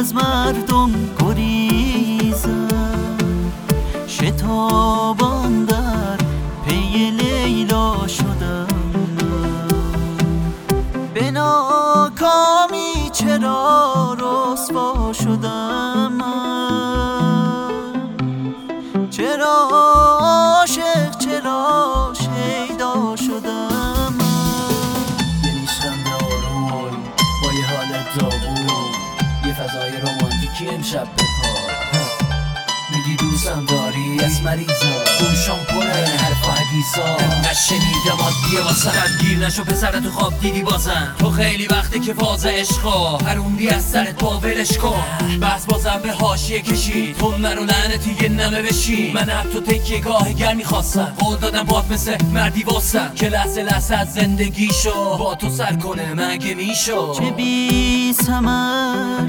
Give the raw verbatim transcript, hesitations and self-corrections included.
از مردم گریزم، شتابان در پی لیلا شدم. به ناکامی چرا رسوا شدم من؟ چرا عاشق، چرا شیدا شدم من؟ یه نیشخند آروم با یه حالت داغون، یه فضای رومانتیکی امشب بپا. میگی دوستم داری از مریضا، گوشم پره حرف و حدیثا. انقدر شنیدم عادیه واسم، درگیر نشو پسر تو خواب دیدی بازم. تو خیلی وقته که فاز عشقا هروندی از سرت با ولش کن. بس بازم به حاشیه کشید، تو نرو لعنتی یه نمه بشی. من اب تو تکیه گاه گرمی خواستم، قول دادم باد مثل مردی واسم که لحظه لحظه از زندگی شو با تو سر کنه مگه میشو. چه بی ثمر